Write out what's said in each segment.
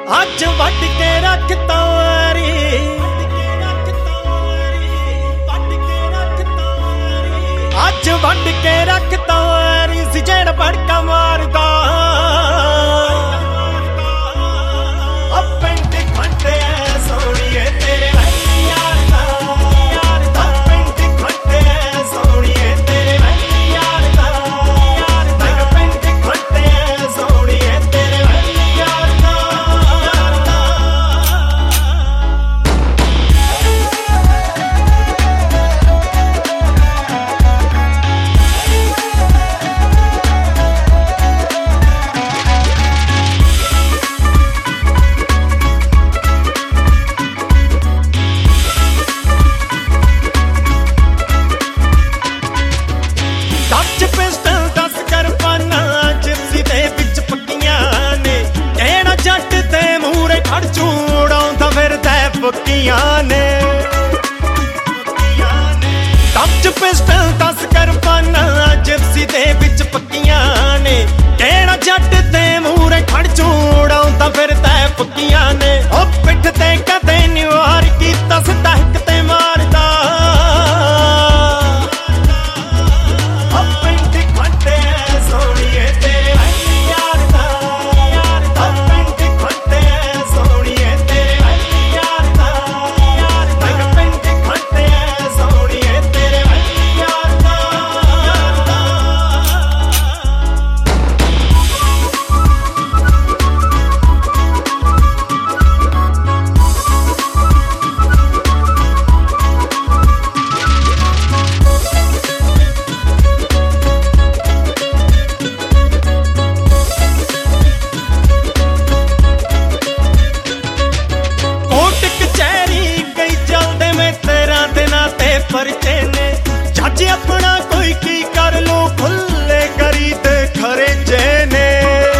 ਅੱਜ ਵੱਢ ਕੇ ਰੱਖ ਤਾਰੀ, ਅੱਜ ਵੱਢ ਕੇ ਰੱਖ ਤਾਰੀ ਸੀ ਜਿਹੜਾ ਬੜਕਾ ਮਾਰਦਾ। ਪਿੰਡ ਖੰਡੇ ਸੋਹਣੀਏ ਤੇਰੇ ਯਾਰ ਦਾ, ਪਿੰਡ ਖੰਡੇ ਸੋਹਣੀਏ ਤੇਰੇ ਯਾਰ ਦਾ, ਪਿੰਡ ਖੰਡੇ ਸੋਹਣੀਏ ਤੇਰੇ ਯਾਰ ਦਾ। ਫੁੱਕੀਆਂ ਨੇ ਟੱਚ ਪਿਸਟਲ 10 ਕਰਪਾਨਾਂ ਜਿਪਸੀ ਦੇ ਵਿੱਚ ਪੱਕੀਆਂ ਨੇ। ਕਿਹੜਾ ਜੱਟ ਤੇ ਮੂਹਰੇ ਖੜ ਚੂੜਾਉਂਦਾ ਫਿਰਦਾ ਫੁੱਕੀਆਂ ਨੇ। ਉਹ ਪਿੱਠ ਤੇ ਕਦੇ ਨੀ ਵਾਰ ਕੀਤਾ ਸਿੱਧਾ ਹਿੱਕ ਤੇ ਮਾਰਦਾ। ਪਿੰਡ ਖੰਡੇ ਸੋਹਣੀਏ ਤੇਰੇ ਯਾਰ ਦਾ, ਪਿੰਡ ਖੰਡੇ ਸੋਹਣੀਏ ਤੇਰੇ ਯਾਰ ਦਾ, ਪਿੰਡ ਖੰਡੇ ਸੋਹਣੀਏ ਤੇਰੇ ਯਾਰ ਦਾ। ਪਰਚੇ ਨੇ ਜੱਜ ਆਪਣਾ ਕੋਈ ਕੀ ਕਰ ਲੋ ਖੁੱਲੇ ਕਰੀ ਤੇ ਖਰਚੇ ਨੇ।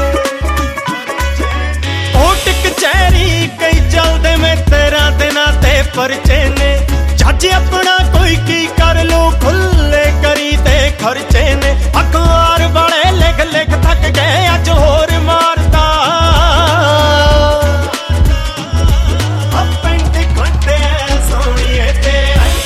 ਕੋਰਟ ਕਚਹਿਰੀ ਕਈ ਚੱਲਦੇ ਮੈਂ ਤੇਰਾ ਦਿਨਾਂ ਤੇ ਪਰਚੇ ਨੇ। ਜੱਜ ਆਪਣਾ ਕੋਈ ਕੀ ਕਰ ਲੋ ਖੁੱਲੇ ਕਰੀ ਤੇ ਖਰਚੇ ਨੇ। ਅਖਬਾਰ ਵਾਲੇ ਲਿਖ ਲਿਖ ਥੱਕ ਗਏ ਅੱਜ ਹੋਰ ਮਾਰਦਾ। ਪਿੰਡ ਖੰਡੇ ਸੋਹਣੀਏ ਤੇਰੇ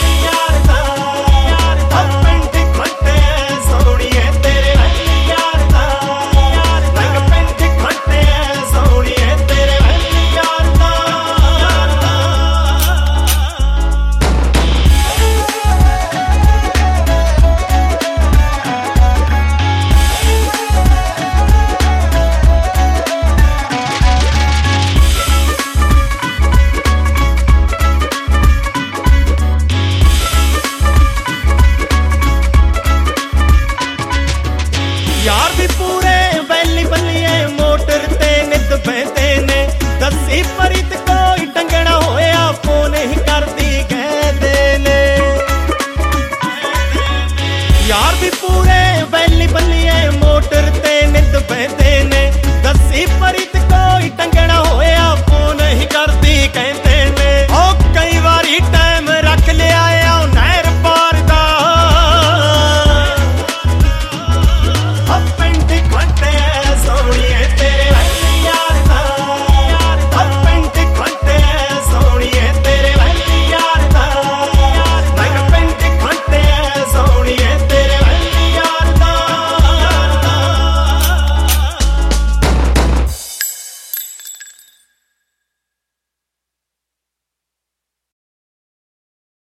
ਯਾਰ ਵੀ ਪੂਰੇ ਵੈਲੀ ਬੱਲੀਏ ਮੋਟਰ ਤੇ ਨਿੱਤ ਬਹਿੰਦੇ ਨੇ। ਦੱਸੀ ਪਰਿਤ ਕੋਈ ਟੰਗਣਾ ਹੋਇਆ ਫੋਨ ਹੀ ਕਰਦੀ ਕਹਿੰਦੇ ਨੇ। ਯਾਰ ਵੀ ਪੂਰੇ ਵੈਲੀ ਬੱਲੀਏ ਮੋਟਰ ਤੇ ਨਿੱਤ ਬਹਿੰਦੇ ਨੇ। ਦੱਸੀ ਪਰਿਤ